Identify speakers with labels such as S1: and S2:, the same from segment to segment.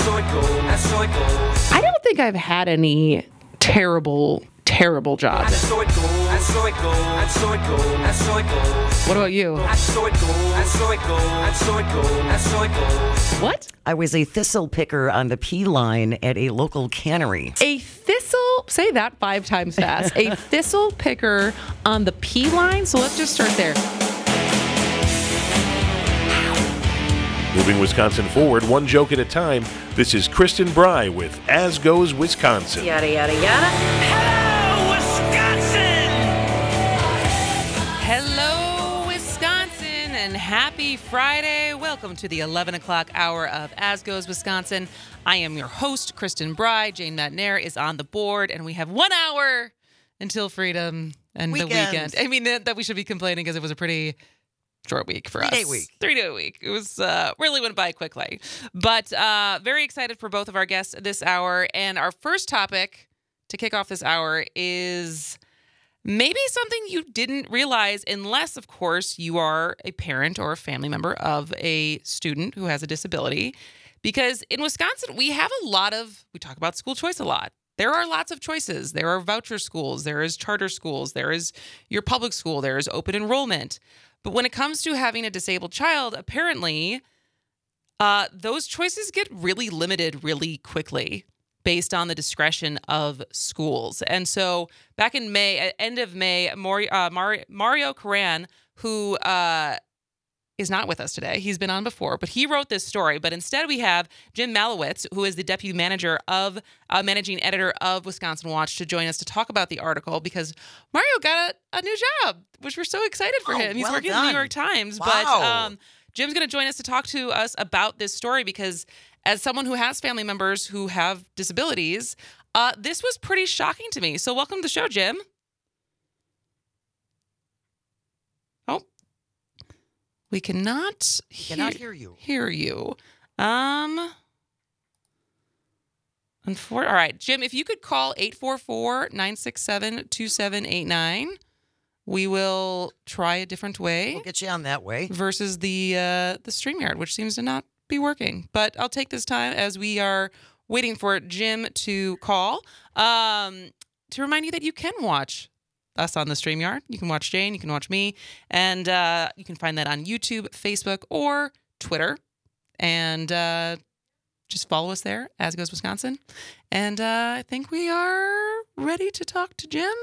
S1: I don't think I've had any terrible jobs. What about you? What?
S2: I was a thistle picker on the pea line at a local cannery.
S1: A thistle, say that 5 times fast. A thistle picker on the pea line. So let's just start there.
S3: Moving Wisconsin forward, one joke at a time. This is Kristen Bry with As Goes Wisconsin.
S4: Yada, yada, yada.
S5: Hello, Wisconsin!
S1: Hello, Wisconsin, and happy Friday. Welcome to the 11 o'clock hour of As Goes Wisconsin. I am your host, Kristen Bry. Jane Matnair is on the board, and we have 1 hour until freedom and the weekend. I mean, that we should be complaining because it was a pretty short week for us. 3-day week. It was really went by quickly. But very excited for both of our guests this hour. And our first topic to kick off this hour is maybe something you didn't realize, unless, of course, you are a parent or a family member of a student who has a disability. Because in Wisconsin, we talk about school choice a lot. There are lots of choices. There are voucher schools. There is charter schools. There is your public school. There is open enrollment. But when it comes to having a disabled child, apparently, those choices get really limited really quickly based on the discretion of schools. And so back in May, at end of May, Mario Karan, who is not with us today. He's been on before, but he wrote this story. But instead we have Jim Malowitz, who is the deputy manager of managing editor of Wisconsin Watch, to join us to talk about the article, because Mario got a new job, which we're so excited for him. He's working at the New York Times.
S2: Wow.
S1: But Jim's going to join us to talk to us about this story, because as someone who has family members who have disabilities, this was pretty shocking to me. So welcome to the show, Jim. We cannot
S2: hear you.
S1: All right, Jim, if you could call 844-967-2789, we will try a different way.
S2: We'll get you on that way.
S1: Versus the StreamYard, which seems to not be working. But I'll take this time as we are waiting for Jim to call to remind you that you can watch us on the StreamYard. You can watch Jane, you can watch me, and you can find that on YouTube, Facebook, or Twitter. And just follow us there, As Goes Wisconsin. And I think we are ready to talk to Jim.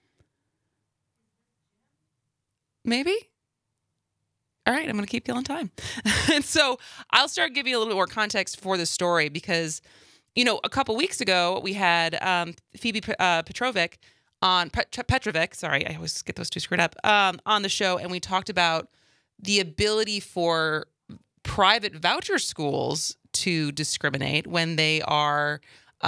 S1: Maybe? All right, I'm going to keep killing time. And so I'll start giving you a little bit more context for the story, because, a couple weeks ago, we had Phoebe Petrovic, I always get those two screwed up, on the show, and we talked about the ability for private voucher schools to discriminate when they are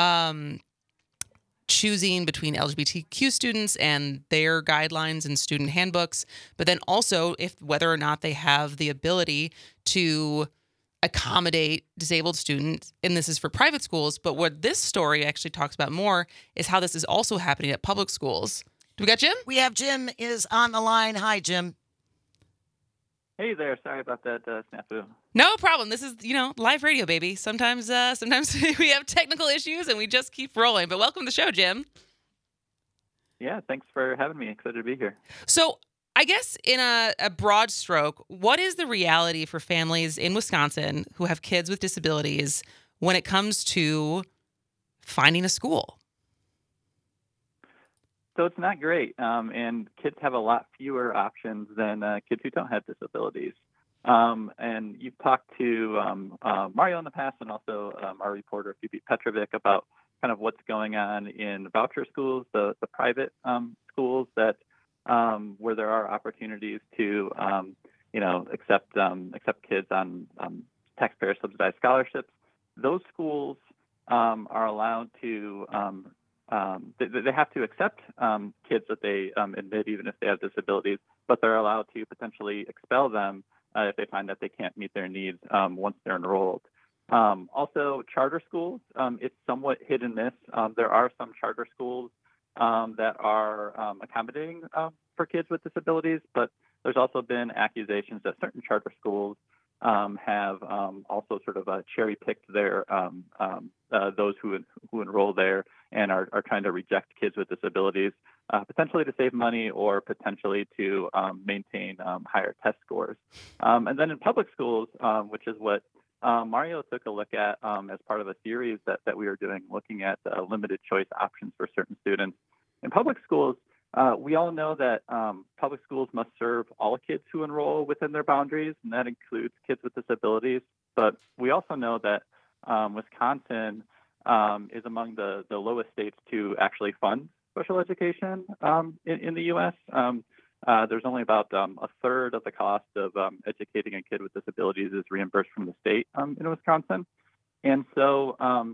S1: choosing between LGBTQ students and their guidelines and student handbooks, but then also whether or not they have the ability to accommodate disabled students, and this is for private schools. But what this story actually talks about more is how this is also happening at public schools. Do we got Jim?
S2: We have Jim is on the line. Hi, Jim.
S6: Hey there. Sorry about that snafu.
S1: No problem. This is, live radio, baby. Sometimes we have technical issues and we just keep rolling. But welcome to the show, Jim.
S6: Yeah, thanks for having me. Excited to be here.
S1: So I guess in a broad stroke, what is the reality for families in Wisconsin who have kids with disabilities when it comes to finding a school?
S6: So it's not great, and kids have a lot fewer options than kids who don't have disabilities. And you've talked to Mario in the past, and also our reporter, Phoebe Petrovic, about kind of what's going on in voucher schools, the private schools that where there are opportunities to, accept kids on taxpayer subsidized scholarships. Those schools are allowed to they have to accept kids that they admit, even if they have disabilities, but they're allowed to potentially expel them if they find that they can't meet their needs once they're enrolled. Also, charter schools, it's somewhat hit and miss. There are some charter schools that are accommodating for kids with disabilities, but there's also been accusations that certain charter schools have also sort of cherry picked those who enroll there and are trying to reject kids with disabilities, potentially to save money or potentially to maintain higher test scores. And then in public schools, which is what Mario took a look at as part of a series that we were doing, looking at limited choice options for certain students. In public schools, we all know that public schools must serve all kids who enroll within their boundaries, and that includes kids with disabilities. But we also know that Wisconsin is among the lowest states to actually fund special education in the U.S. There's only about a third of the cost of educating a kid with disabilities is reimbursed from the state in Wisconsin. And so,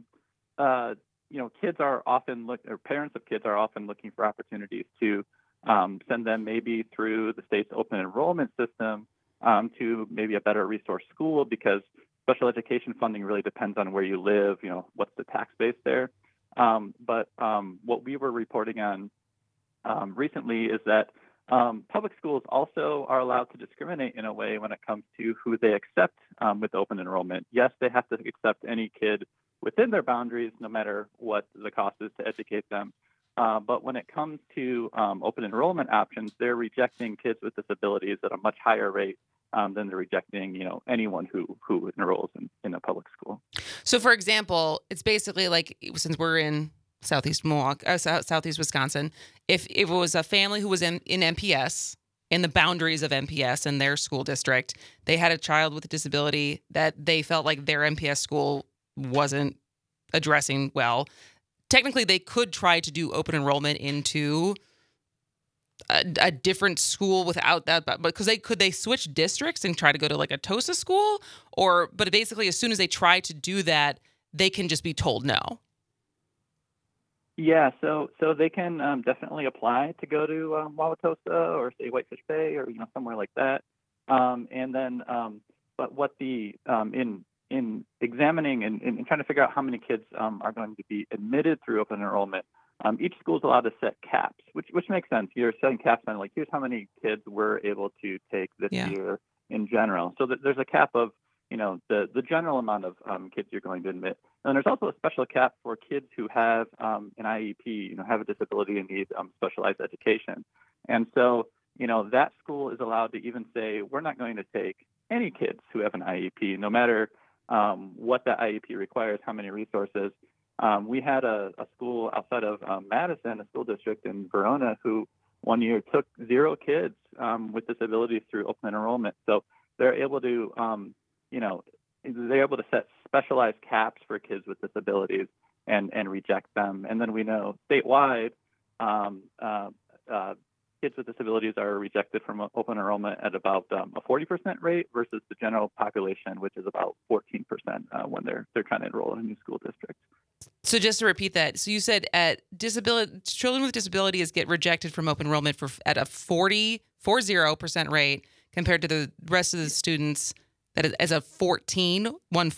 S6: kids are often or parents of kids are often looking for opportunities to send them maybe through the state's open enrollment system to maybe a better resource school, because special education funding really depends on where you live, what's the tax base there. But what we were reporting on recently is that public schools also are allowed to discriminate in a way when it comes to who they accept with open enrollment. Yes, they have to accept any kid within their boundaries, no matter what the cost is to educate them. But when it comes to open enrollment options, they're rejecting kids with disabilities at a much higher rate than they're rejecting, anyone who enrolls in a public school.
S1: So, for example, it's basically like, since we're in Southeast Wisconsin, if it was a family who was in MPS, in the boundaries of MPS and their school district, they had a child with a disability that they felt like their MPS school wasn't addressing well, technically they could try to do open enrollment into a different school without that, but because they switch districts and try to go to like a TOSA school, but basically as soon as they try to do that, they can just be told no.
S6: Yeah, so they can definitely apply to go to Wauwatosa or say Whitefish Bay or somewhere like that, and then but what in examining and trying to figure out how many kids are going to be admitted through open enrollment, each school is allowed to set caps, which makes sense. You're setting caps on like, here's how many kids we're able to take this year in general. So there's a cap of the general amount of kids you're going to admit. And there's also a special cap for kids who have an IEP, have a disability and need specialized education. And so, that school is allowed to even say, we're not going to take any kids who have an IEP, no matter what that IEP requires, how many resources. We had a school outside of Madison, a school district in Verona, who one year took 0 kids with disabilities through open enrollment. So they're able to, they're able to set specialized caps for kids with disabilities and reject them. And then we know statewide, kids with disabilities are rejected from open enrollment at about a 40% rate versus the general population, which is about 14% when they're trying to enroll in a new school district.
S1: So just to repeat that, so you said children with disabilities get rejected from open enrollment at a 40% rate compared to the rest of the students that is as a 14.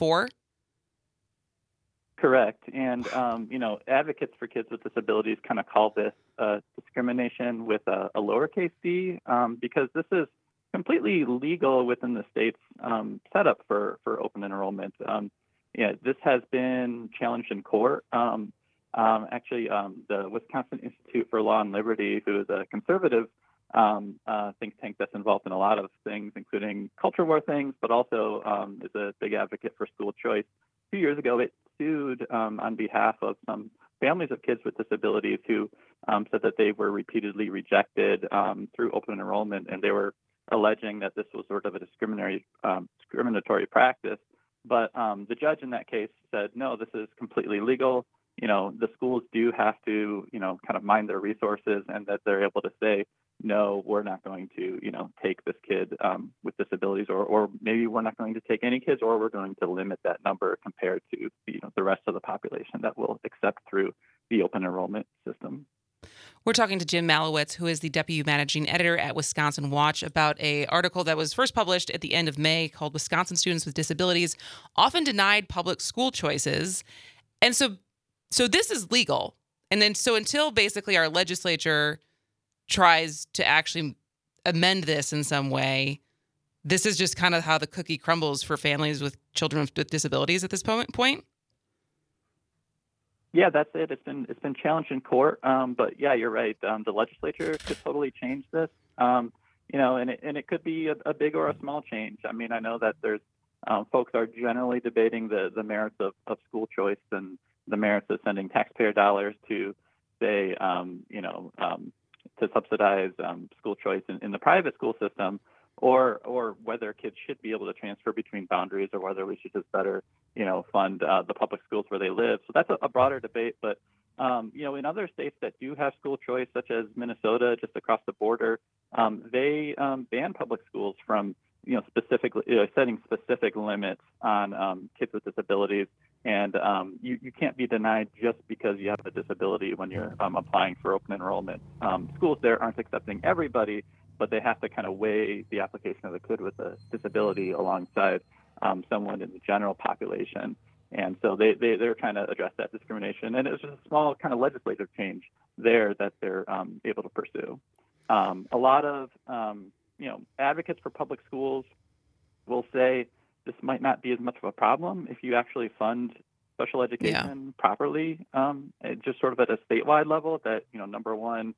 S6: Correct. And, advocates for kids with disabilities kind of call this discrimination with a lowercase d, because this is completely legal within the state's setup for open enrollment. This has been challenged in court. Actually, the Wisconsin Institute for Law and Liberty, who is a conservative think tank that's involved in a lot of things, including culture war things, but also is a big advocate for school choice. 2 years ago, it sued on behalf of some families of kids with disabilities who said that they were repeatedly rejected through open enrollment, and they were alleging that this was sort of a discriminatory practice. But the judge in that case said, no, this is completely legal. The schools do have to, kind of mind their resources, and that they're able to say, no, we're not going to, take this kid with disabilities, or maybe we're not going to take any kids, or we're going to limit that number compared to, the rest of the population that will accept through the open enrollment system.
S1: We're talking to Jim Malowitz, who is the deputy managing editor at Wisconsin Watch, about an article that was first published at the end of May called "Wisconsin Students with Disabilities Often Denied Public School Choices." And so this is legal. And then so until basically our legislature tries to actually amend this in some way, this is just kind of how the cookie crumbles for families with children with disabilities at this point?
S6: Yeah, that's it. It's been challenged in court, but yeah, you're right. The legislature could totally change this, and it could be a big or a small change. I mean, I know that there's folks are generally debating the merits of school choice and the merits of sending taxpayer dollars to, say, to subsidize school choice in the private school system, or whether kids should be able to transfer between boundaries, or whether we should just better, fund the public schools where they live. So that's a broader debate. But, in other states that do have school choice, such as Minnesota, just across the border, they ban public schools from, specifically setting specific limits on kids with disabilities. And you can't be denied just because you have a disability when you're applying for open enrollment. Schools there aren't accepting everybody, but they have to kind of weigh the application of a kid with a disability alongside someone in the general population. And so they're trying to address that discrimination. And it's just a small kind of legislative change there that they're able to pursue. A lot of, advocates for public schools will say this might not be as much of a problem if you actually fund special education properly, just sort of at a statewide level, that, number one,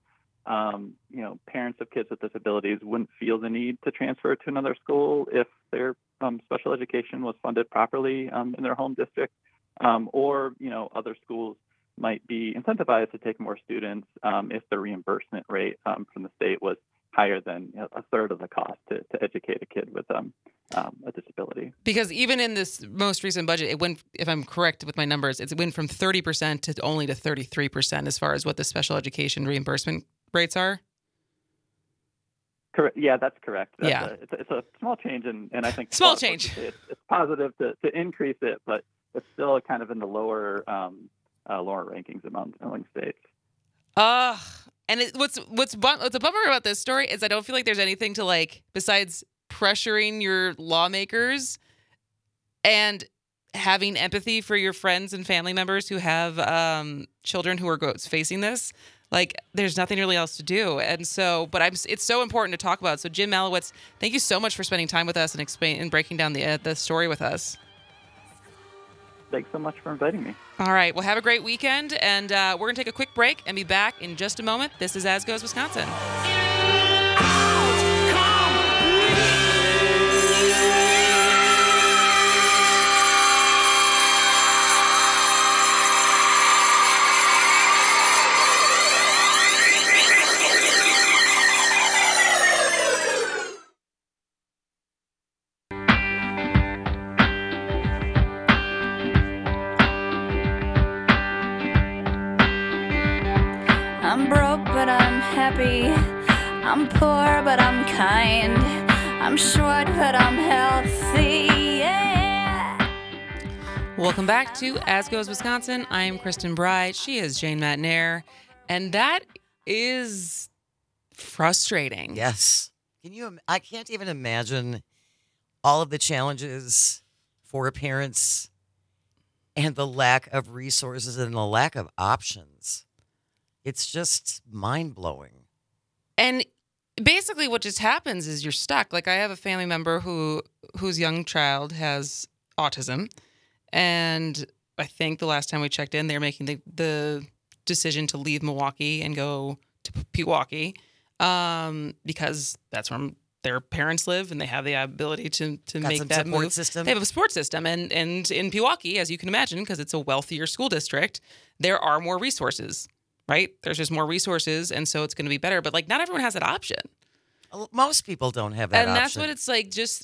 S6: parents of kids with disabilities wouldn't feel the need to transfer to another school if their special education was funded properly in their home district, or other schools might be incentivized to take more students if the reimbursement rate from the state was higher than a third of the cost to educate a kid with a disability.
S1: Because even in this most recent budget, it went, if I'm correct with my numbers, it went from 30% to only to 33% as far as what the special education reimbursement rates are.
S6: Correct. Yeah, that's correct.
S1: Yeah.
S6: It's a small change, and I think
S1: small change.
S6: It's positive to increase it, but it's still kind of in the lower rankings among states.
S1: And what's a bummer about this story is I don't feel like there's anything to besides pressuring your lawmakers and having empathy for your friends and family members who have children who are facing this. There's nothing really else to do. And so, but it's so important to talk about. So Jim Malowitz, thank you so much for spending time with us and breaking down the story with us.
S6: Thanks so much for inviting me.
S1: All right. Well, have a great weekend. And we're going to take a quick break and be back in just a moment. This is As Goes Wisconsin.
S5: I'm broke, but I'm happy. I'm poor, but I'm kind. I'm short, but I'm healthy. Yeah.
S1: Welcome back to As Goes Wisconsin. I'm Kristen Bry. She is Jane Matnair. And that is frustrating.
S2: Yes. I can't even imagine all of the challenges for parents and the lack of resources and the lack of options. It's just mind-blowing.
S1: And basically what just happens is you're stuck. I have a family member whose young child has autism. And I think the last time we checked in, they're making the decision to leave Milwaukee and go to Pewaukee because that's where their parents live, and they have the ability to make that move.
S2: System.
S1: They have a support system, and in Pewaukee, as you can imagine, because it's a wealthier school district, there are more resources. Right? There's just more resources, and so it's going to be better. But not everyone has that option.
S2: Most people don't have that option.
S1: And that's what it's like. Just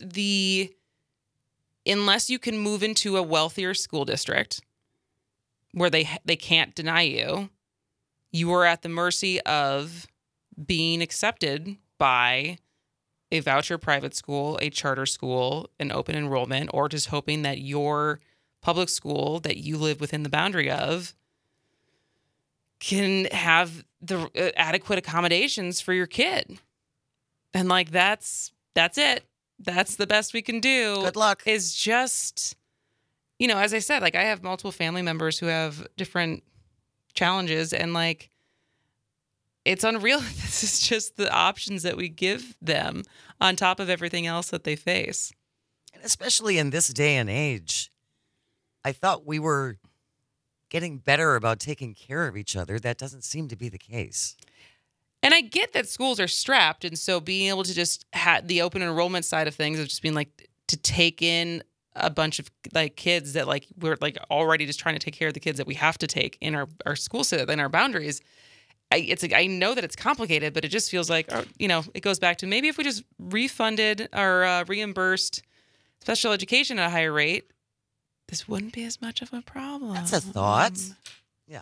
S1: unless you can move into a wealthier school district where they can't deny you, you are at the mercy of being accepted by a voucher private school, a charter school, an open enrollment, or just hoping that your public school that you live within the boundary of can have the adequate accommodations for your kid. And that's it. That's the best we can do.
S2: Good luck.
S1: Is just, as I said, I have multiple family members who have different challenges, and it's unreal. This is just the options that we give them. on top of everything else that they face.
S2: And especially in this day and age, I thought we were getting better about taking care of each other. That doesn't seem to be the case.
S1: And I get that schools are strapped, and so being able to just have the open enrollment side of things of just being like to take in a bunch of like kids that like we're like already just trying to take care of the kids that we have to take in our school system, in our boundaries. I know that it's complicated, but it just feels like, it goes back to maybe if we just refunded or reimbursed special education at a higher rate, this wouldn't be as much of a problem.
S2: That's a thought. Yeah.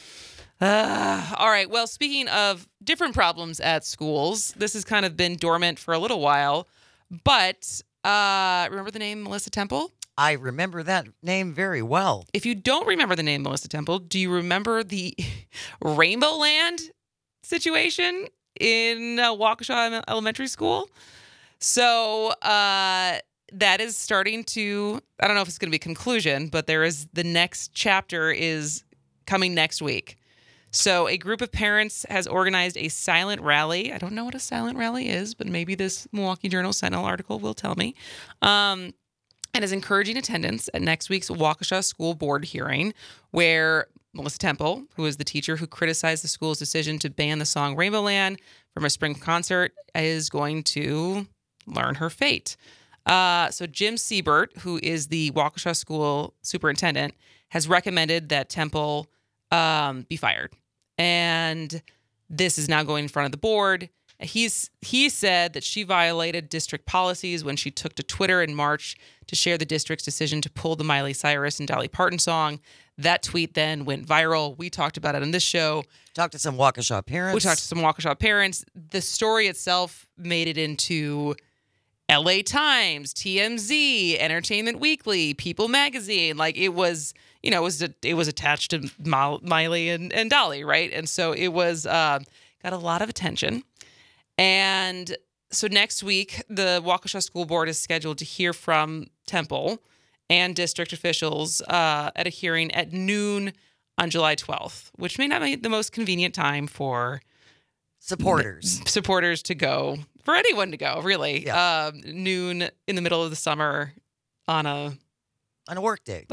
S1: All right. Well, speaking of different problems at schools, this has kind of been dormant for a little while, but remember the name Melissa Temple?
S2: I remember that name very well.
S1: If you don't remember the name Melissa Temple, do you remember the Rainbow Land situation in Waukesha Elementary School? So that is starting to, I don't know if it's going to be a conclusion, but the next chapter is coming next week. So a group of parents has organized a silent rally. I don't know what a silent rally is, but maybe this Milwaukee Journal Sentinel article will tell me. And is encouraging attendance at next week's Waukesha School Board hearing, where Melissa Temple, who is the teacher who criticized the school's decision to ban the song Rainbow Land from a spring concert, is going to learn her fate. So Jim Siebert, who is the Waukesha School superintendent, has recommended that Temple be fired. And this is now going in front of the board. He said that she violated district policies when she took to Twitter in March to share the district's decision to pull the Miley Cyrus and Dolly Parton song. That tweet then went viral. We talked about it on this show.
S2: Talked to some Waukesha
S1: parents. The story itself made it into LA Times, TMZ, Entertainment Weekly, People Magazine. Like it was attached to Miley and Dolly, right? And so it was got a lot of attention. And so next week, the Waukesha School Board is scheduled to hear from Temple and district officials at a hearing at noon on July 12th, which may not be the most convenient time for
S2: supporters
S1: to go, for anyone to go, really. Yeah. Noon in the middle of the summer on a
S2: work day.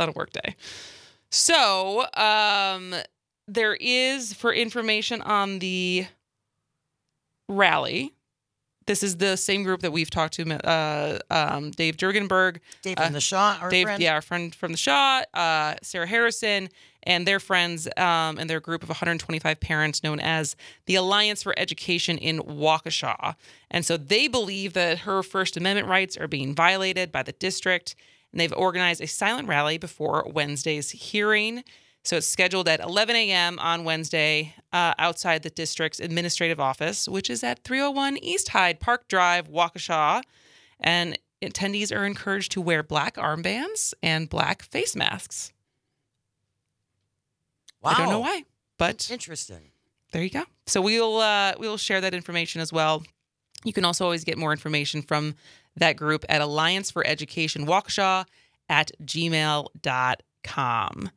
S1: So there is, for information on the rally, this is the same group that we've talked to, Dave Jurgenberg.
S2: Dave from the Shaw, friend.
S1: Yeah, our friend from the Shaw, Sarah Harrison, and their friends and their group of 125 parents known as the Alliance for Education in Waukesha. And so they believe that her First Amendment rights are being violated by the district, and they've organized a silent rally before Wednesday's hearing. So it's scheduled at 11 a.m. on Wednesday outside the district's administrative office, which is at 301 East Hyde Park Drive, Waukesha. And attendees are encouraged to wear black armbands and black face masks.
S2: Wow.
S1: I don't know why, but
S2: interesting.
S1: There you go. So we'll share that information as well. You can also always get more information from that group at Alliance for Education Waukesha at gmail.com.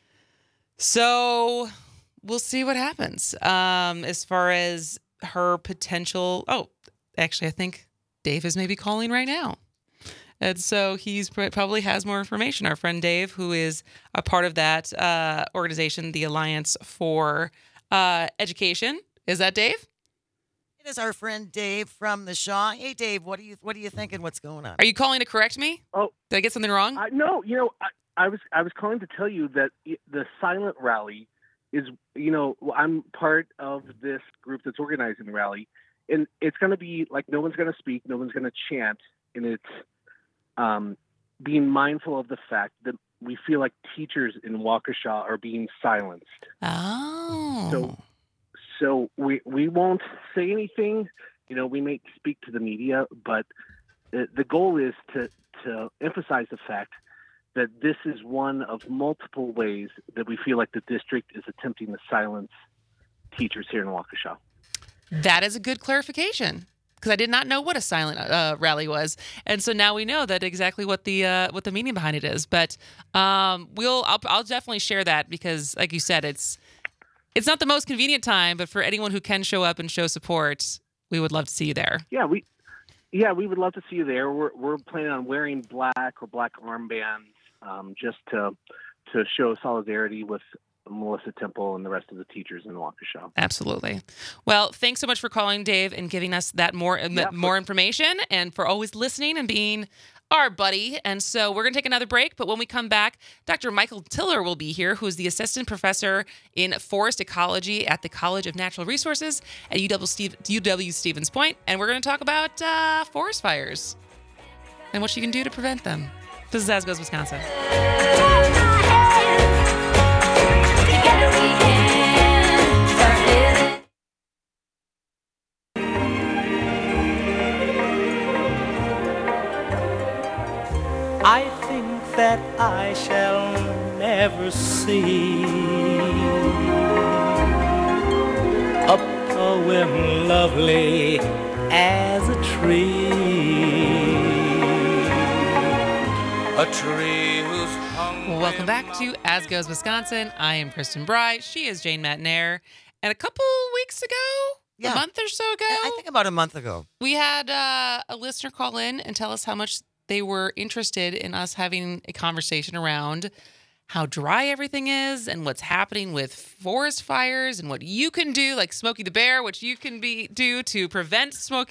S1: So we'll see what happens as far as her potential. Oh, actually, I think Dave is maybe calling right now. And so he's probably has more information. Our friend Dave, who is a part of that organization, the Alliance for Education. Is that Dave?
S2: It is our friend Dave from the Shaw. Hey, Dave, what are you thinking? What's going on?
S1: Are you calling to correct me?
S4: Oh,
S1: did I get something wrong?
S4: No, I was calling to tell you that the silent rally is, I'm part of this group that's organizing the rally, and it's going to be like no one's going to speak, no one's going to chant, and it's being mindful of the fact that we feel like teachers in Waukesha are being silenced.
S1: Oh.
S4: So we won't say anything. We may speak to the media, but the goal is to emphasize the fact that this is one of multiple ways that we feel like the district is attempting to silence teachers here in Waukesha.
S1: That is a good clarification, because I did not know what a silent rally was, and so now we know that exactly what the meaning behind it is. But I'll definitely share that, because, like you said, it's not the most convenient time, but for anyone who can show up and show support, we would love to see you there.
S4: Yeah, Yeah, we would love to see you there. We're planning on wearing black or black armbands, just to show solidarity with Melissa Temple and the rest of the teachers in the Waukesha.
S1: Absolutely. Well, thanks so much for calling, Dave, and giving us that more information, and for always listening and being our buddy. And so we're going to take another break, but when we come back, Dr. Michael Tiller will be here, who is the assistant professor in forest ecology at the College of Natural Resources at UW Stevens Point, and we're going to talk about forest fires and what you can do to prevent them. This is As Goes Wisconsin.
S7: I think that I shall never see a poem lovely as a tree whose
S1: Well, welcome back to As Goes Wisconsin. I am Kristen Bry. She is Jane Matnair. And a couple weeks ago, a month or so ago,
S2: I think about a month ago,
S1: we had a listener call in and tell us how much they were interested in us having a conversation around how dry everything is and what's happening with forest fires and what you can do, like Smokey the Bear, what you can do to prevent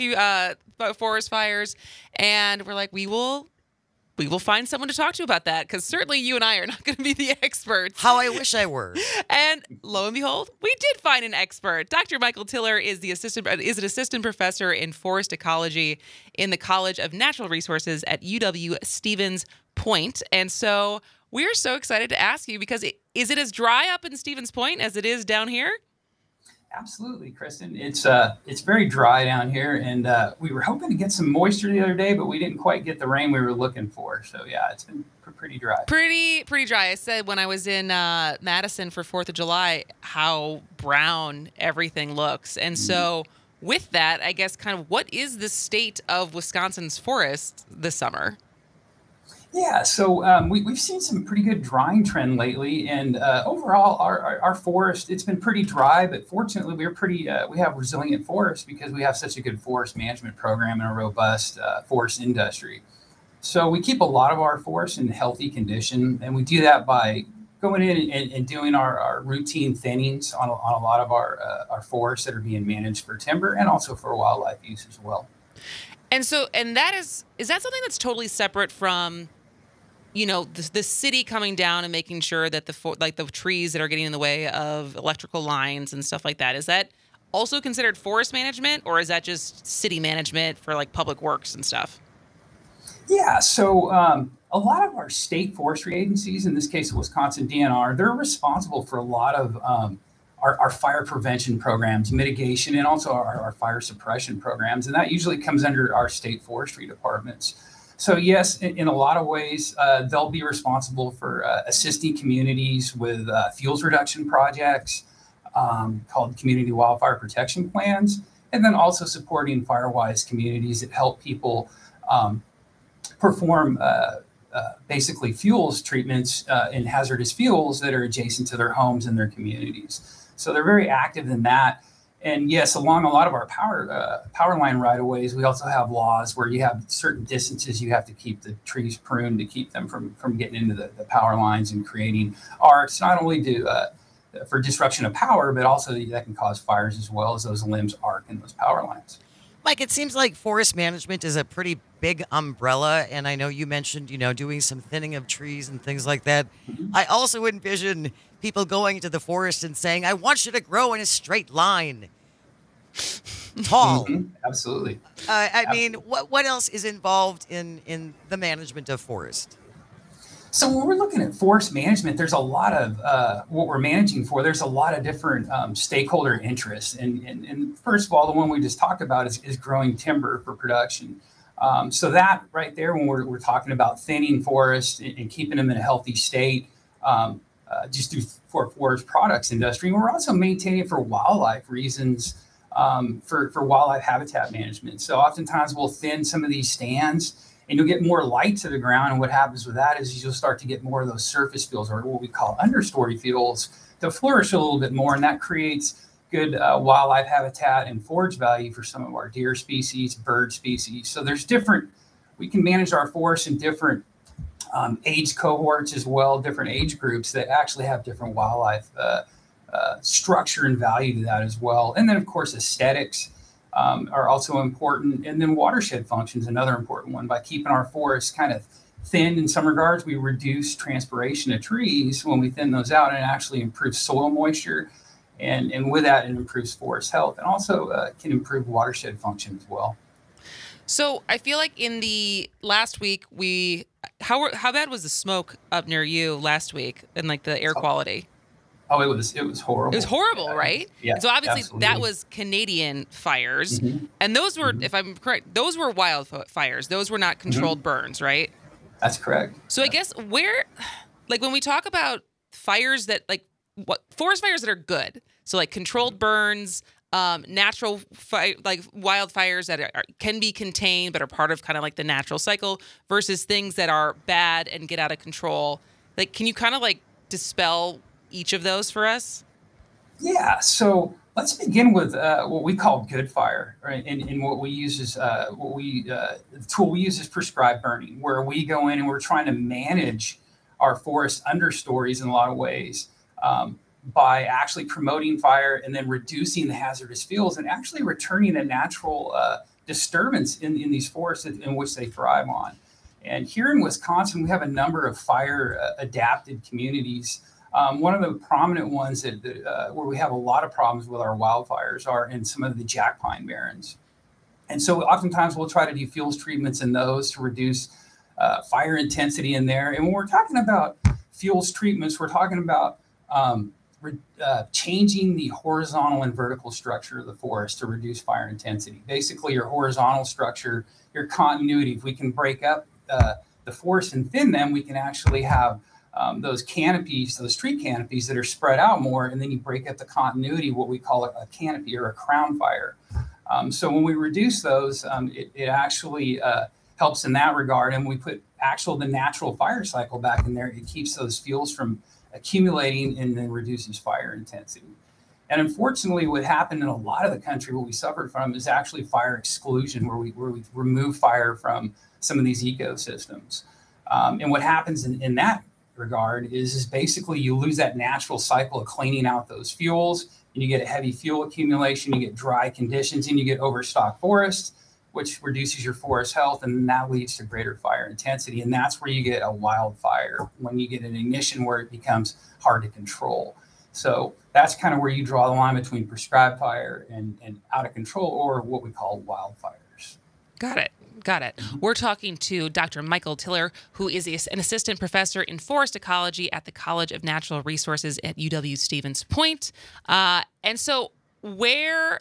S1: forest fires. And we're like, we will find someone to talk to about that, because certainly you and I are not going to be the experts.
S2: How I wish I were.
S1: And lo and behold, we did find an expert. Dr. Michael Tiller is an assistant professor in forest ecology in the College of Natural Resources at UW Stevens Point. And so we're so excited to ask you, because is it as dry up in Stevens Point as it is down here?
S8: Absolutely, Kristen. It's very dry down here, and we were hoping to get some moisture the other day, but we didn't quite get the rain we were looking for. So yeah, it's been pretty dry. Pretty
S1: dry. I said when I was in Madison for 4th of July how brown everything looks. And so with that, I guess kind of what is the state of Wisconsin's forests this summer?
S8: Yeah, so we've seen some pretty good drying trend lately, and overall our forest, it's been pretty dry, but fortunately we have resilient forests because we have such a good forest management program and a robust forest industry. So we keep a lot of our forests in healthy condition, and we do that by going in and doing our routine thinnings on a lot of our forests that are being managed for timber and also for wildlife use as well.
S1: And so, is that something that's totally separate from, you know, the city coming down and making sure that the trees that are getting in the way of electrical lines and stuff like that, is that also considered forest management, or is that just city management for like public works and stuff?
S8: Yeah, so a lot of our state forestry agencies, in this case, Wisconsin DNR, they're responsible for a lot of our fire prevention programs, mitigation, and also our fire suppression programs. And that usually comes under our state forestry departments. So yes, in a lot of ways, they'll be responsible for assisting communities with fuels reduction projects called community wildfire protection plans, and then also supporting FireWise communities that help people perform basically fuels treatments in hazardous fuels that are adjacent to their homes and their communities. So they're very active in that. And yes, along a lot of our power line right-of-ways, we also have laws where you have certain distances you have to keep the trees pruned to keep them from getting into the power lines and creating arcs, not only for disruption of power, but also that can cause fires as well as those limbs arc in those power lines.
S2: Mike, it seems like forest management is a pretty big umbrella, and I know you mentioned, doing some thinning of trees and things like that. Mm-hmm. I also envision people going into the forest and saying, I want you to grow in a straight line. Tall.
S8: Mm-hmm. Absolutely.
S2: I mean, what else is involved in the management of forest?
S8: So when we're looking at forest management, there's a lot of what we're managing for. There's a lot of different stakeholder interests. And first of all, the one we just talked about is growing timber for production. So that right there, when we're talking about thinning forests and keeping them in a healthy state, just through for forest products industry. And we're also maintaining for wildlife reasons, for wildlife habitat management. So oftentimes we'll thin some of these stands, and you'll get more light to the ground. And what happens with that is you'll start to get more of those surface fields, or what we call understory fields, to flourish a little bit more. And that creates good wildlife habitat and forage value for some of our deer species, bird species. So there's we can manage our forests in different age cohorts as well, different age groups that actually have different wildlife structure and value to that as well. And then, of course, aesthetics are also important. And then watershed function is another important one. By keeping our forests kind of thin in some regards, we reduce transpiration of trees when we thin those out, and it actually improves soil moisture. And with that, it improves forest health and also can improve watershed function as well.
S1: So I feel like in the last week, how bad was the smoke up near you last week and like the air quality?
S8: Oh, it was horrible.
S1: It was horrible, right?
S8: Yeah.
S1: And so obviously
S8: absolutely.
S1: that was Canadian fires, and those were, if I'm correct, those were wildfires. Those were not controlled burns, right?
S8: That's correct.
S1: So I guess when we talk about fires that forest fires that are good, so like controlled burns, natural wildfires that can be contained but are part of kind of like the natural cycle, versus things that are bad and get out of control. Like, can you kind of like dispel each of those for us?
S8: Yeah. So let's begin with what we call good fire, right? And what we use is the tool we use is prescribed burning, where we go in and we're trying to manage our forest understories in a lot of ways by actually promoting fire and then reducing the hazardous fuels and actually returning a natural disturbance in these forests in which they thrive on. And here in Wisconsin, we have a number of fire adapted communities. One of the prominent ones that where we have a lot of problems with our wildfires are in some of the jack pine barrens. And so oftentimes we'll try to do fuels treatments in those to reduce fire intensity in there. And when we're talking about fuels treatments, we're talking about changing the horizontal and vertical structure of the forest to reduce fire intensity. Basically, your horizontal structure, your continuity, if we can break up the forest and thin them, we can actually have those canopies, those tree canopies that are spread out more, and then you break up the continuity, what we call a canopy or a crown fire. So when we reduce those, it actually helps in that regard, and we put the natural fire cycle back in there. It keeps those fuels from accumulating and then reduces fire intensity. And unfortunately, what happened in a lot of the country, what we suffered from, is actually fire exclusion, where we remove fire from some of these ecosystems. And what happens in that regard is basically you lose that natural cycle of cleaning out those fuels, and you get a heavy fuel accumulation, you get dry conditions, and you get overstocked forests, which reduces your forest health, and that leads to greater fire intensity. And that's where you get a wildfire, when you get an ignition where it becomes hard to control. So that's kind of where you draw the line between prescribed fire and out of control, or what we call wildfires.
S1: Got it. We're talking to Dr. Michael Tiller, who is an assistant professor in forest ecology at the College of Natural Resources at UW-Stevens Point. And so where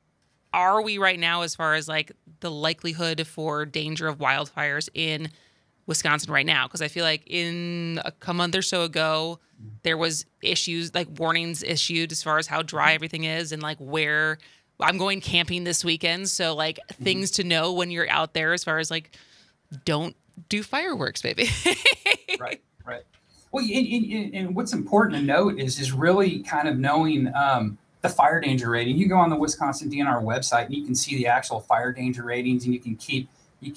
S1: are we right now as far as like the likelihood for danger of wildfires in Wisconsin right now? Because I feel like in a month or so ago, there was issues, like warnings issued as far as how dry everything is, and like where I'm going camping this weekend. So like things to know when you're out there as far as like, don't do fireworks, baby.
S8: Right. Well, and what's important to note is really kind of knowing the fire danger rating. You go on the Wisconsin DNR website and you can see the actual fire danger ratings, and you can keep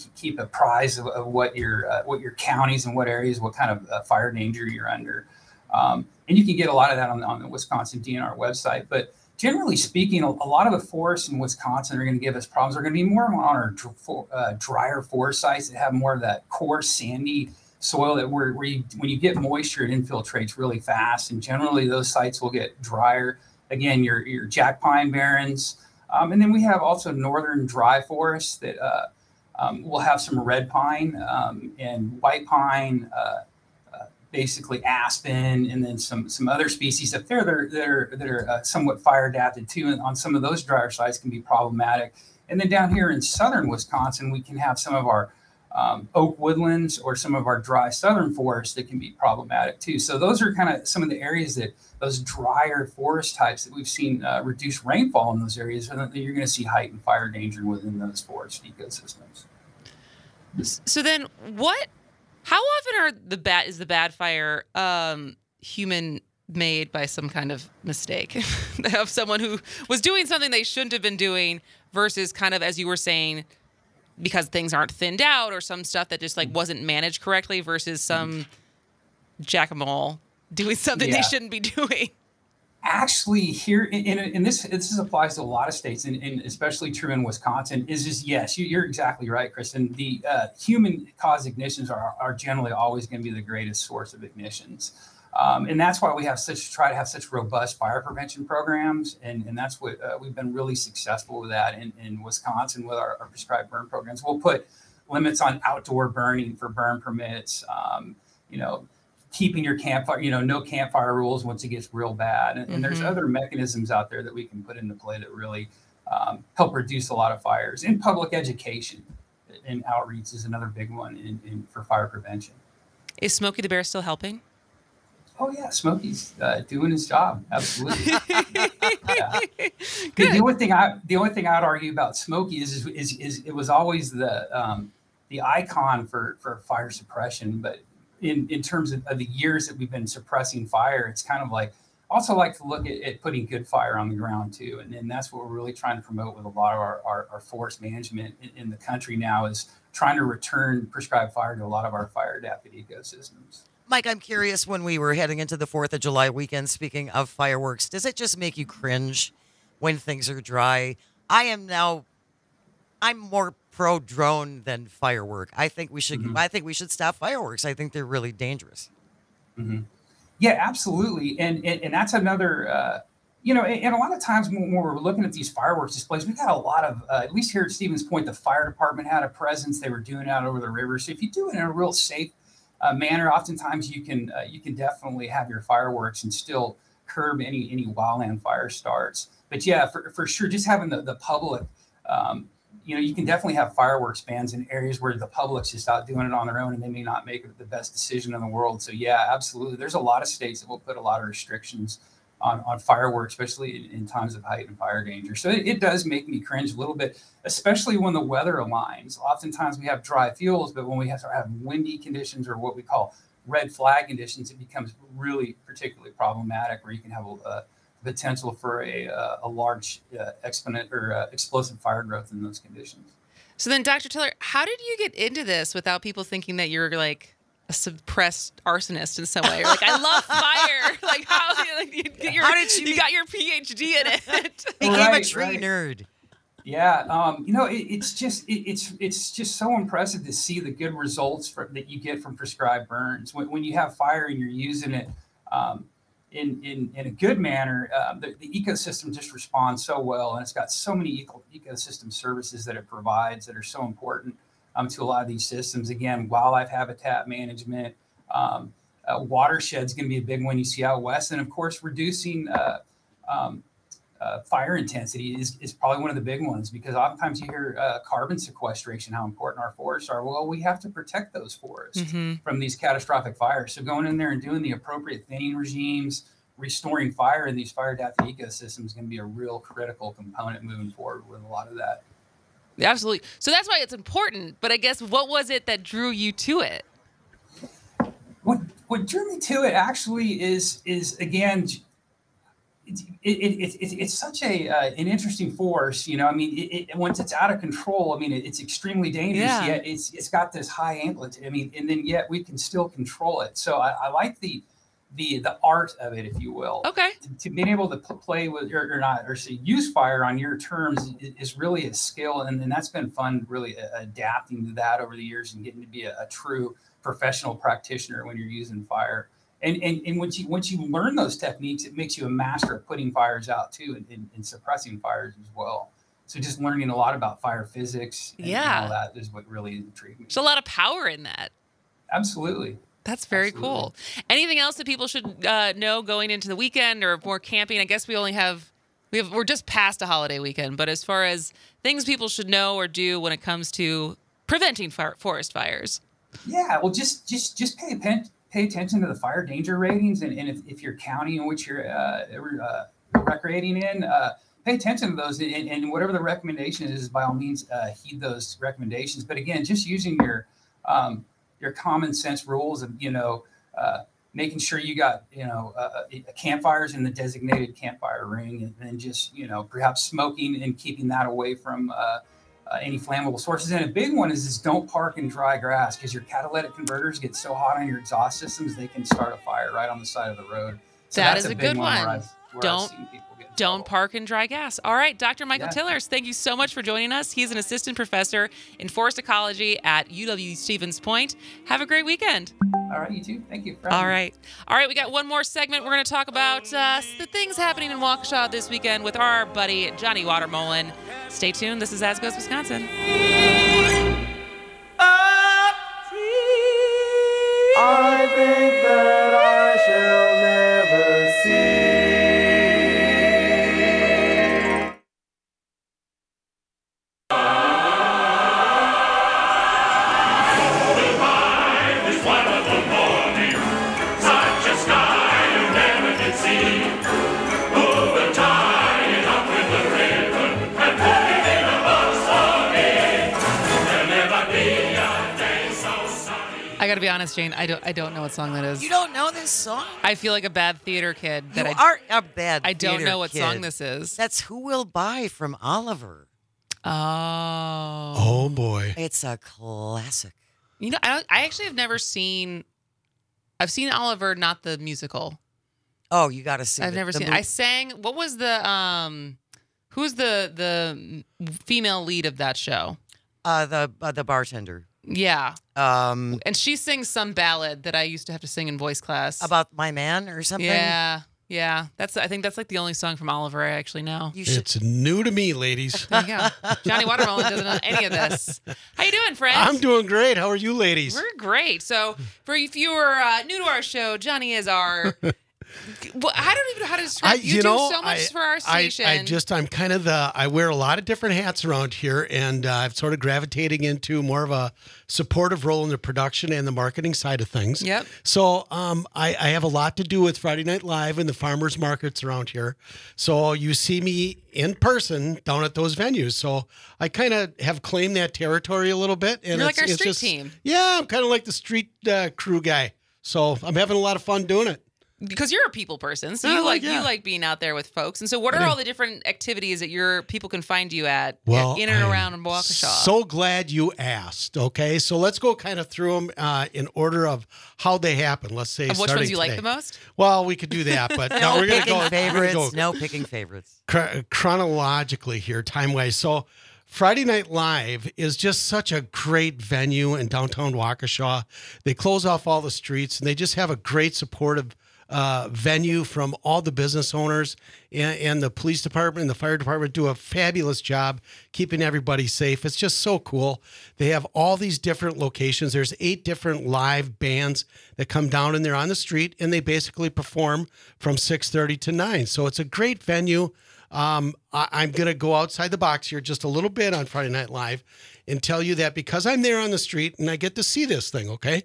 S8: apprised of what your counties and what areas, what kind of fire danger you're under. And you can get a lot of that on the Wisconsin DNR website. But generally speaking, a lot of the forests in Wisconsin are going to give us problems. They're going to be more on our drier forest sites that have more of that coarse, sandy soil that when you get moisture, it infiltrates really fast. And generally, those sites will get drier. Again, your jack pine barrens. And then we have also northern dry forests that will have some red pine and white pine, basically aspen, and then some other species up there that are somewhat fire adapted too. And on some of those drier sites can be problematic. And then down here in southern Wisconsin, we can have some of our oak woodlands or some of our dry southern forests that can be problematic too. So those are kind of some of the areas that those drier forest types that we've seen reduce rainfall in those areas, and you're going to see heightened fire danger within those forest ecosystems.
S1: So then how often is the bad fire human made by some kind of mistake of someone who was doing something they shouldn't have been doing versus kind of, as you were saying, because things aren't thinned out or some stuff that just like wasn't managed correctly versus some jack-a-mole doing something they shouldn't be doing.
S8: Actually, here in this applies to a lot of states, and especially true in Wisconsin. Is yes, you're exactly right, Kristen. The human caused ignitions are generally always going to be the greatest source of ignitions, and that's why we try to have such robust fire prevention programs, and that's what we've been really successful with that in Wisconsin with our prescribed burn programs. We'll put limits on outdoor burning for burn permits. Keeping your campfire, no campfire rules once it gets real bad. And there's other mechanisms out there that we can put into play that really help reduce a lot of fires. And public education and outreach is another big one for fire prevention.
S1: Is Smokey the Bear still helping?
S8: Oh yeah, Smokey's doing his job. Absolutely. The only thing I'd argue about Smokey is it was always the icon for fire suppression, but in terms of the years that we've been suppressing fire, it's kind of like also like to look at putting good fire on the ground too. And that's what we're really trying to promote with a lot of our forest management in the country now is trying to return prescribed fire to a lot of our fire adapted ecosystems.
S2: Mike, I'm curious, when we were heading into the 4th of July weekend, speaking of fireworks, does it just make you cringe when things are dry? I'm more pro drone than firework. I think we should stop fireworks. I think they're really dangerous.
S8: Mm-hmm. Yeah, absolutely. And that's another, and a lot of times when we're looking at these fireworks displays, we've had a lot of, at least here at Stevens Point, the fire department had a presence. They were doing it out over the river. So if you do it in a real safe manner, oftentimes you can definitely have your fireworks and still curb any wildland fire starts. But yeah, for sure, just having the public, you can definitely have fireworks bans in areas where the public's just out doing it on their own and they may not make the best decision in the world. So yeah, absolutely. There's a lot of states that will put a lot of restrictions on fireworks, especially in times of heightened fire danger. So it does make me cringe a little bit, especially when the weather aligns. Oftentimes we have dry fuels, but when we have windy conditions or what we call red flag conditions, it becomes really particularly problematic where you can have a potential for a large explosive fire growth in those conditions.
S1: So then, Dr. Tiller, how did you get into this without people thinking that you're like a suppressed arsonist in some way? Or like, I love fire. Like, how you got your PhD in it?
S2: Became a tree nerd.
S8: Yeah, it's just so impressive to see the good results that you get from prescribed burns when you have fire and you're using it. In a good manner, the ecosystem just responds so well, and it's got so many ecosystem services that it provides that are so important to a lot of these systems. Again, wildlife habitat management, watershed's going to be a big one you see out west, and of course, reducing fire intensity is probably one of the big ones because oftentimes you hear carbon sequestration, how important our forests are. Well, we have to protect those forests from these catastrophic fires. So going in there and doing the appropriate thinning regimes, restoring fire in these fire adapted ecosystems is going to be a real critical component moving forward with a lot of that.
S1: Absolutely. So that's why it's important. But I guess what was it that drew you to it?
S8: What drew me to it actually is again, it's such an interesting force, once it's out of control, it's extremely dangerous.
S1: Yeah.
S8: Yet it's got this high amplitude. And then yet we can still control it. So I like the art of it, if you will.
S1: Okay.
S8: To being able to play with or say use fire on your terms is really a skill, and that's been fun. Really adapting to that over the years and getting to be a true professional practitioner when you're using fire. And once you learn those techniques, it makes you a master at putting fires out too, and suppressing fires as well. So just learning a lot about fire physics and all that is what really intrigued me.
S1: There's a lot of power in that.
S8: Absolutely.
S1: That's very cool. Anything else that people should know going into the weekend or more camping? I guess we're just past a holiday weekend, but as far as things people should know or do when it comes to preventing forest fires.
S8: Yeah, well, just pay attention to the fire danger ratings, and if your county in which you're recreating in, pay attention to those, and whatever the recommendation is, by all means, heed those recommendations. But again, just using your common sense rules of making sure you got, campfires in the designated campfire ring, and then just, perhaps smoking and keeping that away from any flammable sources. And a big one is don't park in dry grass, because your catalytic converters get so hot on your exhaust systems, they can start a fire right on the side of the road. So
S1: that
S8: that's
S1: is a
S8: big
S1: good one.
S8: where I've seen people get in
S1: Don't
S8: trouble.
S1: park in dry gas. All right, Dr. Michael
S8: Yeah.
S1: Tillers, thank you so much for joining us. He's an assistant professor in forest ecology at UW-Stevens Point. Have a great weekend.
S8: All right, you too. Thank you.
S1: All right. We got one more segment. We're going to talk about the things happening in Waukesha this weekend with our buddy Johnny Watermolen. Stay tuned. This is As Goes Wisconsin.
S7: I think that I shall never see.
S1: I got to be honest, Jane. I don't know what song that is.
S2: You don't know this song?
S1: I feel like a bad theater kid.
S2: You are a bad
S1: I don't
S2: theater
S1: know what
S2: kid.
S1: song this is.
S2: That's Who Will Buy from Oliver.
S1: Oh.
S9: Oh, boy.
S2: It's a classic.
S1: I actually have never seen. I've seen Oliver, not the musical.
S2: Oh, you got to see.
S1: I've never seen. I sang. What was the Who's the female lead of that show?
S2: The bartender.
S1: Yeah.
S2: And
S1: she sings some ballad that I used to have to sing in voice class.
S2: About my man or something?
S1: Yeah. I think that's like the only song from Oliver I actually know.
S9: It's new to me, ladies.
S1: There you go. Johnny Watermelon doesn't know any of this. How you doing, friend?
S9: I'm doing great. How are you, ladies?
S1: We're great. So, if you were new to our show, Johnny is our. Well, I don't even know how to describe. You do so much for our station.
S9: I'm kind of I wear a lot of different hats around here, and I'm sort of gravitating into more of a supportive role in the production and the marketing side of things.
S1: Yep.
S9: So I have a lot to do with Friday Night Live and the farmers markets around here. So you see me in person down at those venues. So I kind of have claimed that territory a little bit. And
S1: You're like our street
S9: just,
S1: team.
S9: Yeah, I'm kind of like the street crew guy. So I'm having a lot of fun doing it.
S1: Because you're a people person, so you like being out there with folks. And so, what are all the different activities that your people can find you at in and around Waukesha?
S9: So glad you asked. Okay, so let's go kind of through them in order of how they happen. Let's say
S1: of which ones you
S9: today.
S1: like the most?
S9: Well, we could do that, but no, we're going to go.
S2: Favorites. No picking favorites.
S9: Chronologically here, time wise. So Friday Night Live is just such a great venue in downtown Waukesha. They close off all the streets, and they just have a great supportive venue from all the business owners, and the police department and the fire department do a fabulous job keeping everybody safe. It's just so cool. They have all these different locations. There's 8 different live bands that come down and they're on the street, and they basically perform from 6:30 to 9. So it's a great venue. I'm going to go outside the box here just a little bit on Friday Night Live and tell you that because I'm there on the street and I get to see this thing, okay?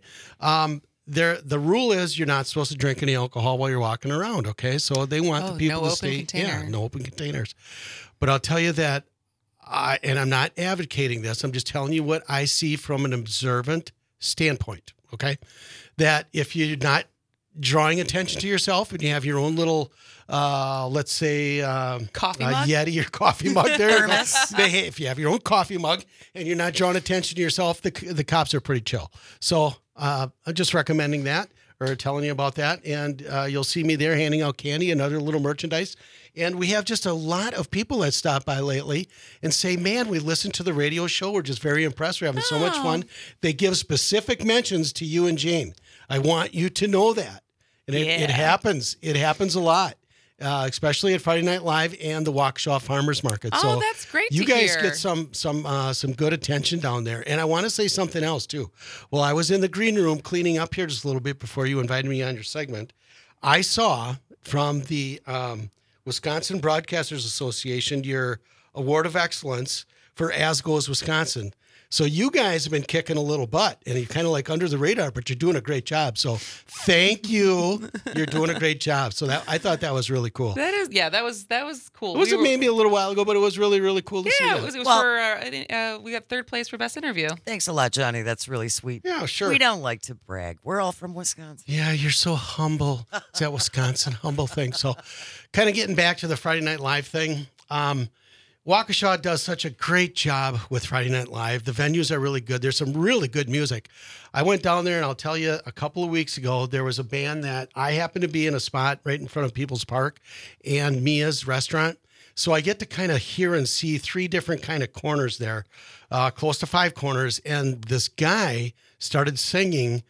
S9: The rule is you're not supposed to drink any alcohol while you're walking around, okay? So they want the people to stay. Yeah, no open containers. But I'll tell you that, and I'm not advocating this, I'm just telling you what I see from an observant standpoint, okay? That if you're not drawing attention to yourself and you have your own little, let's say,
S1: coffee mug?
S9: Yeti or coffee mug there. If you have your own coffee mug and you're not drawing attention to yourself, the cops are pretty chill. So I'm just recommending that or telling you about that. And you'll see me there handing out candy and other little merchandise. And we have just a lot of people that stop by lately and say, man, we listened to the radio show. We're just very impressed. We're having so much fun. They give specific mentions to you and Jane. I want you to know that. And it happens. It happens a lot, especially at Friday Night Live and the Waukesha Farmers Market.
S1: Oh, that's great to
S9: you guys
S1: hear.
S9: get some good attention down there. And I want to say something else, too. Well, I was in the green room cleaning up here just a little bit before you invited me on your segment. I saw from the Wisconsin Broadcasters Association your Award of Excellence for As Goes Wisconsin. So you guys have been kicking a little butt, and you're kind of like under the radar, but you're doing a great job. So thank you. You're doing a great job. So I thought that was really cool.
S1: That was cool.
S9: It was maybe a little while ago, but it was really, really cool to see
S1: Yeah,
S9: that.
S1: it was for we got third place for best interview.
S2: Thanks a lot, Johnny. That's really sweet.
S9: Yeah, sure.
S2: We don't like to brag. We're all from Wisconsin.
S9: Yeah, you're so humble. It's that Wisconsin humble thing. So kind of getting back to the Friday Night Live thing. Waukesha does such a great job with Friday Night Live. The venues are really good. There's some really good music. I went down there, and I'll tell you, a couple of weeks ago, there was a band that I happened to be in a spot right in front of People's Park and Mia's Restaurant. So I get to kind of hear and see 3 different kind of corners there, close to 5 corners. And this guy started singing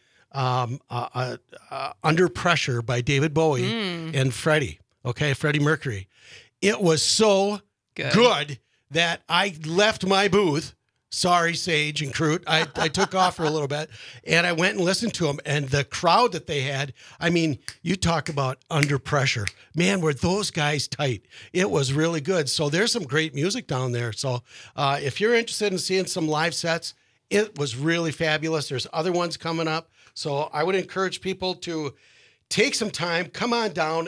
S9: Under Pressure by David Bowie and Freddie Mercury. It was so good that I left my booth. Sorry, Sage and Crute. I took off for a little bit, and I went and listened to them. And the crowd that they had, I mean, you talk about under pressure. Man, were those guys tight. It was really good. So there's some great music down there. So if you're interested in seeing some live sets, it was really fabulous. There's other ones coming up. So I would encourage people to take some time, come on down.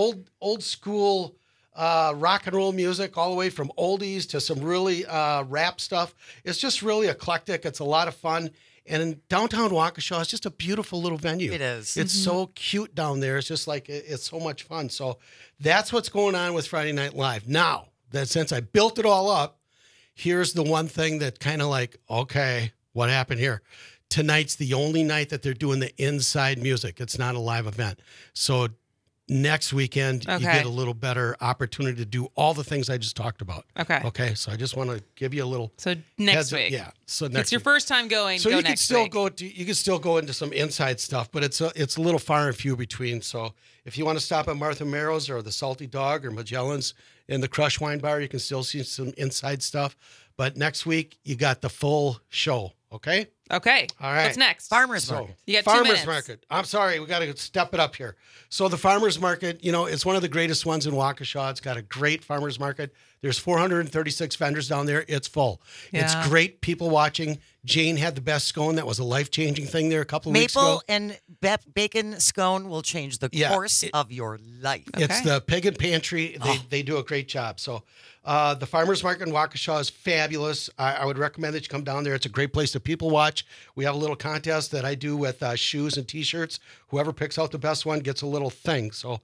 S9: Old school rock and roll music, all the way from oldies to some really rap stuff. It's just really eclectic. It's a lot of fun. And in downtown Waukesha, it's just a beautiful little venue.
S2: It is.
S9: It's so cute down there. It's just like, it's so much fun. So that's what's going on with Friday Night Live. Now, that since I built it all up, here's the one thing that kind of like, okay, what happened here? Tonight's the only night that they're doing the inside music. It's not a live event. So next weekend, you get a little better opportunity to do all the things I just talked about. Okay. So I just want to give you a little.
S1: So next week.
S9: Yeah. So next.
S1: It's your first time going.
S9: So
S1: go
S9: you
S1: next
S9: can still
S1: week.
S9: you can still go into some inside stuff, but it's a little far and few between. So if you want to stop at Martha Merrow's or the Salty Dog or Magellan's in the Crush Wine Bar, you can still see some inside stuff. But next week you got the full show. Okay.
S1: All right. What's next?
S2: Farmers Market.
S1: You got 2
S9: Farmers
S1: minutes.
S9: Market. I'm sorry, we got to step it up here. So the Farmers Market, it's one of the greatest ones in Waukesha. It's got a great Farmers Market. There's 436 vendors down there. It's full.
S1: Yeah.
S9: It's great people watching. Jane had the best scone. That was a life-changing thing there a couple of weeks ago.
S2: Maple and bacon scone will change the course of your life.
S9: It's the Pig and Pantry. They do a great job. So the Farmers Market in Waukesha is fabulous. I would recommend that you come down there. It's a great place to people watch. We have a little contest that I do with shoes and T-shirts. Whoever picks out the best one gets a little thing. So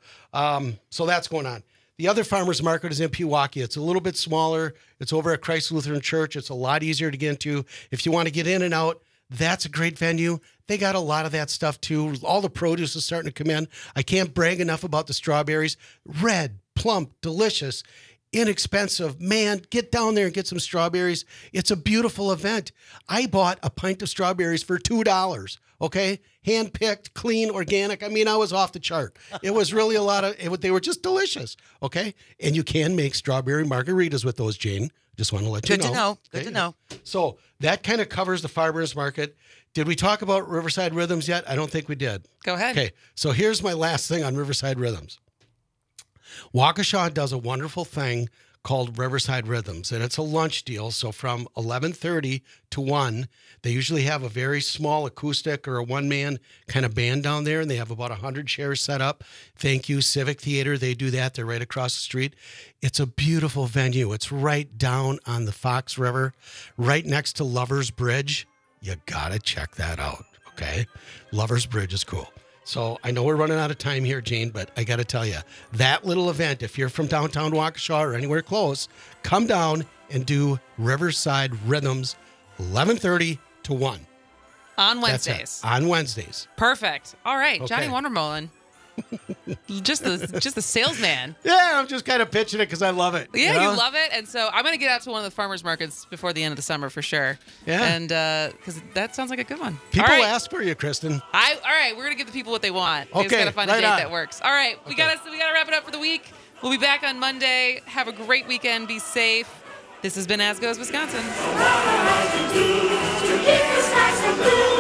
S9: that's going on. The other Farmers Market is in Pewaukee. It's a little bit smaller. It's over at Christ Lutheran Church. It's a lot easier to get into. If you want to get in and out, that's a great venue. They got a lot of that stuff too. All the produce is starting to come in. I can't brag enough about the strawberries. Red, plump, delicious, inexpensive. Man, get down there and get some strawberries. It's a beautiful event. I bought a pint of strawberries for $2. Okay, hand-picked, clean, organic. I mean, I was off the chart. It was really they were just delicious. Okay, and you can make strawberry margaritas with those, Jane. Just want to let you know.
S2: Good to know.
S9: So that kind of covers the Farmers Market. Did we talk about Riverside Rhythms yet? I don't think we did.
S1: Go ahead.
S9: Okay, so here's my last thing on Riverside Rhythms. Waukesha does a wonderful thing called Riverside Rhythms, and it's a lunch deal. So from 11:30 to 1, they usually have a very small acoustic or a one-man kind of band down there, and they have about 100 chairs set up. Thank you, Civic Theater. They do that. They're right across the street. It's a beautiful venue. It's right down on the Fox River, right next to Lover's Bridge. You got to check that out, okay? Lover's Bridge is cool. So I know we're running out of time here, Jane, but I got to tell you, that little event, if you're from downtown Waukesha or anywhere close, come down and do Riverside Rhythms, 11:30 to 1.
S1: On Wednesdays.
S9: On Wednesdays.
S1: Perfect. All right,
S9: Okay.
S1: Johnny Wondermolin. just the salesman.
S9: Yeah, I'm just kind of pitching it because I love it.
S1: Yeah, you love it. And so I'm going to get out to one of the farmers markets before the end of the summer for sure.
S9: Yeah.
S1: And because that sounds like a good one.
S9: People
S1: all right.
S9: ask for you, Kristen.
S1: All right, we're going to give the people what they want. They just
S9: Okay,
S1: got to find a
S9: right
S1: date
S9: on.
S1: that works. All right, we got to wrap it up for the week. We'll be back on Monday. Have a great weekend. Be safe. This has been As Goes Wisconsin.